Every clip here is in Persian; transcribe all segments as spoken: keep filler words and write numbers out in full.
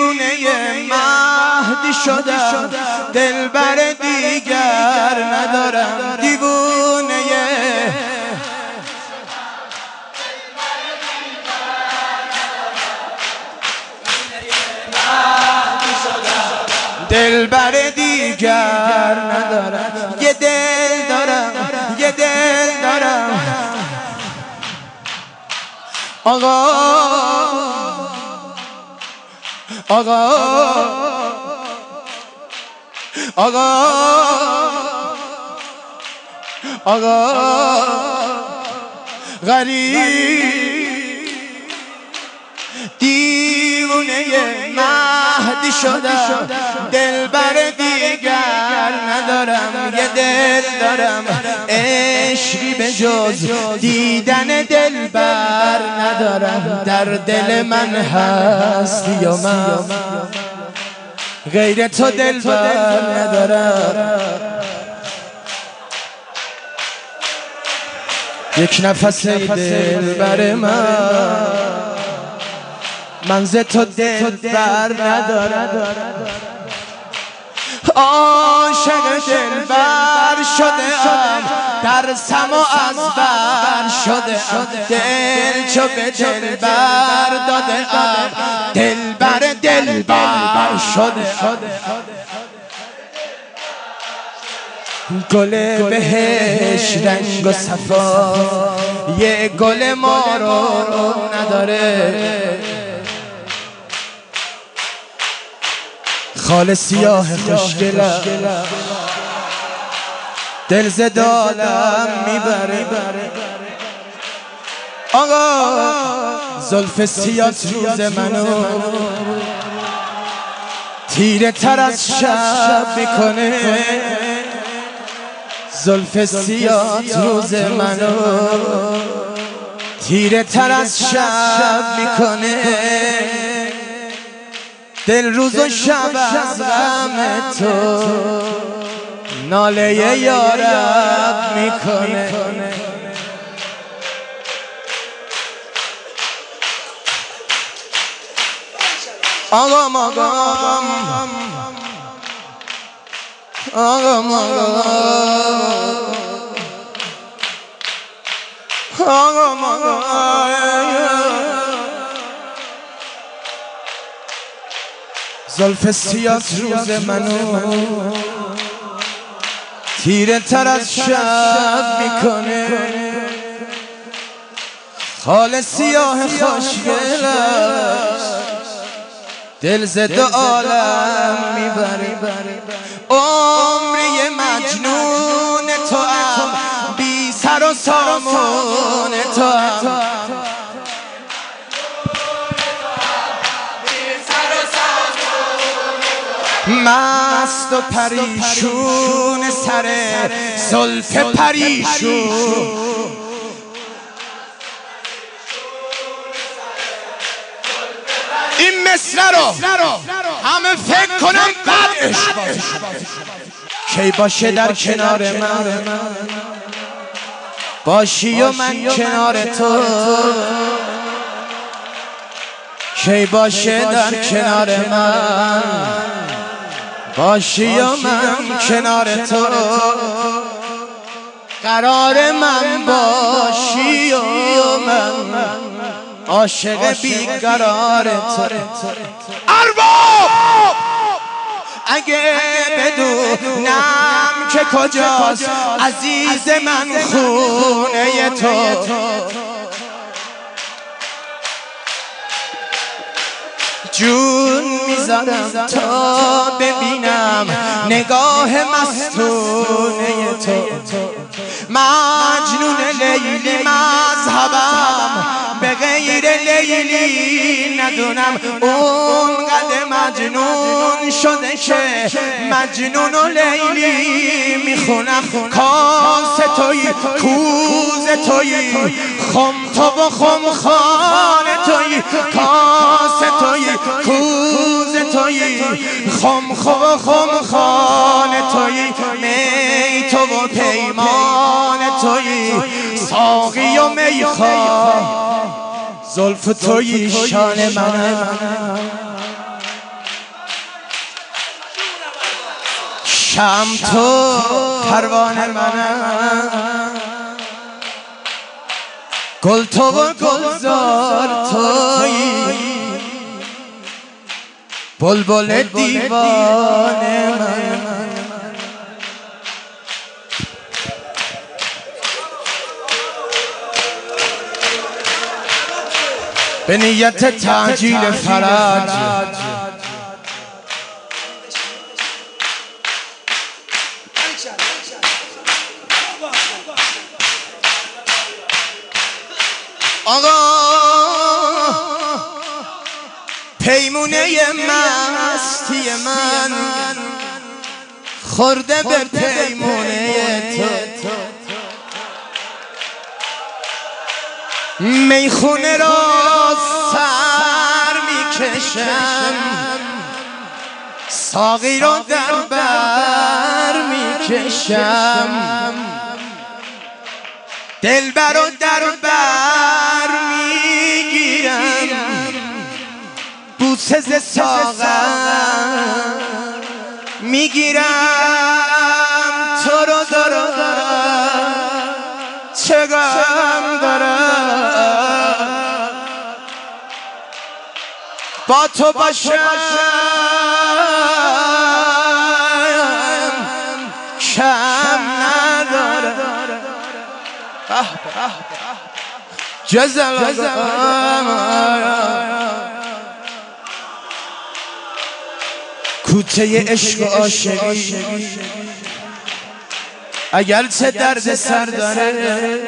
مهدی شدم، دلبر دیگر ندارم. دیوونه دلبر دیگر ندارم. یه دل دارم، یه دل دارم. آقا آقا آقا آقا غریب دیوونه مهدی شدم، دلبر دیگر ندارم. یه دل دارم، عشقی به جز دیدن دلبر ندارم. در دل من هستی و من غیر تو دلبر ندارم. یک نفس دلبر من، من ز تو دلبر ندارم. عاشق دلبر شده‌ام، در سما از بر شده‌ام. دل چو به دلبر داده‌ام، دلبر دلبر شده‌ام. گل بهش رنگ و صفا، یه گل ما رو نداره. خال سیاه خوشگلم، دل ز دالم میبره. آقا زلف سیات روز منو تیره تر از شب میکنه. زلف سیات روز منو تیره تر از شب میکنه. دل روز و شب از غم تو ناله یارب میکنه. آقا ماقا آقا ماقا آقا ماقا زلف سیات روز منو تیره تر از شب میکنه. خال سیاه خوشگلش دل ز دو عالم میبره. عمری مجنون تو ام، بی سر و سامون تو ام. مست و پریشون سر زلف پریشون، این مصرع رو همه فکر کنم بعد عشق کی باشه در کنار من، باشی و من کنار تو. کی باشه در کنار من، باشی و من کنار تو. قرار من باشی و من عاشق بیقرار تو. ارباب اگه بدونم که کجاست عزیز من خونه تو، جون میذارم تا ببینم نگاه مستونه تو. مجنون لیلی مذهبم، به غیر لیلی ندونم. اون قد مجنون شده که مجنون و لیلی میخونم. کاس توی کوز توی، خم تو و خم خان توی. کاس توی کوز توی، خم خو و خم خان توی. می تو و پیمان توی، ساقی و میخواه. زلف توی شان من، شم تو پروانه منم، گل تو و گلزار تویی، بلبل دیوانه من. به نیت تعجیل فرج آقا پیمونه مستی من خورده به پیمونه تو، میخونه را سر میکشم، ساقی را در بر میکشم، دلبر را در بر میگیرم، بوسه ز ساغر میگیرم، تو رو دارم چه غم دارم، با تو باشم کم ندارم، جزم کوچه عشق و عاشقی اگر چه درد سر داره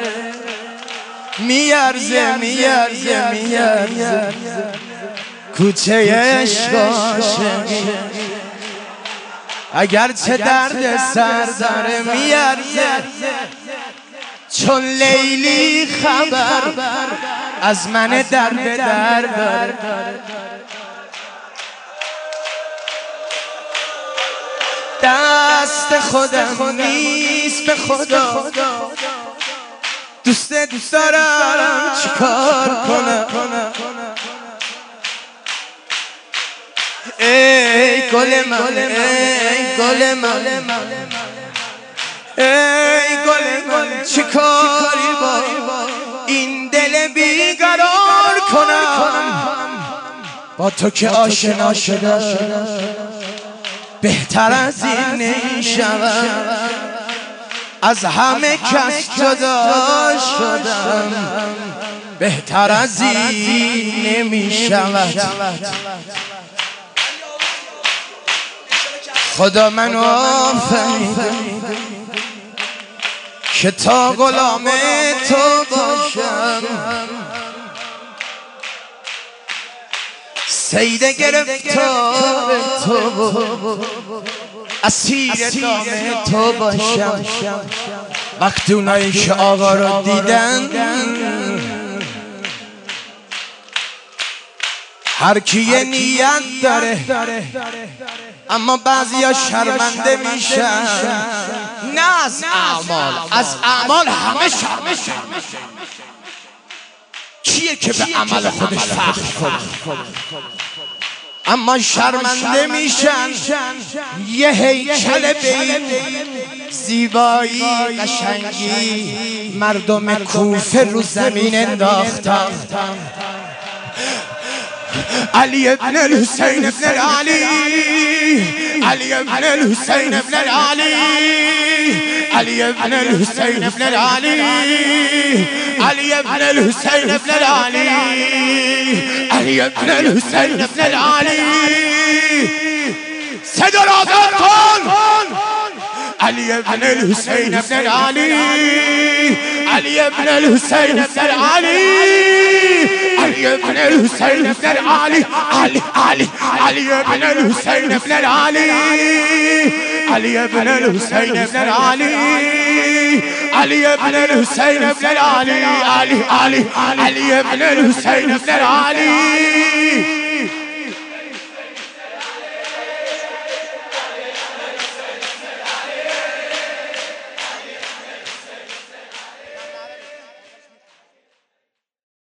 میارزه میارزه میارزه، کوچه عشق و عاشقی اگر چه درد سر داره میارزه، چون لیلی خبر از من در به در داره، دست خودم نیست به خدا، دوست دوست دارم چیکار کنم، ای گل من ای گل من ای گل من، چیکاری با این دل بیقرار کنم، با تو که آشنا شدم بهتر از این نمیشم، از همه کس جدا شدم بهتر از این نمیشود، خدا منو آفریده که تا غلام تو باشم، صید گرفتار تو اسیر دام تو باشم، وقتی اونایی که آقا رو دیدن هر کی یه نیت داره اما بعضیا شرمنده میشن، نه از اعمال، از اعمال همه شرمنده، کیه که به عمل خودش فخر کنه اما شرمنده میشن، یه هیکل به زیبایی قشنگی مردم کوفه رو زمین انداختن، علی ابن الحسین ابن العلی، علی ابن الحسین ابن العلی، علی ابن الحسین ابن العلی، علی ابن الحسین ابن العلی، علی ابن الحسین ابن العلی، صدا را آزاد کن، علی ابن الحسین ابن العلی، علی ابن الحسین ابن العلی، علی ابن الحسین ابن العلی، علی علی علی ابن الحسین ابن العلی، علی ابن الحسین ابن العلی، علی ابن الحسین ابن العلی، علی علی علی ابن الحسین ابن العلی.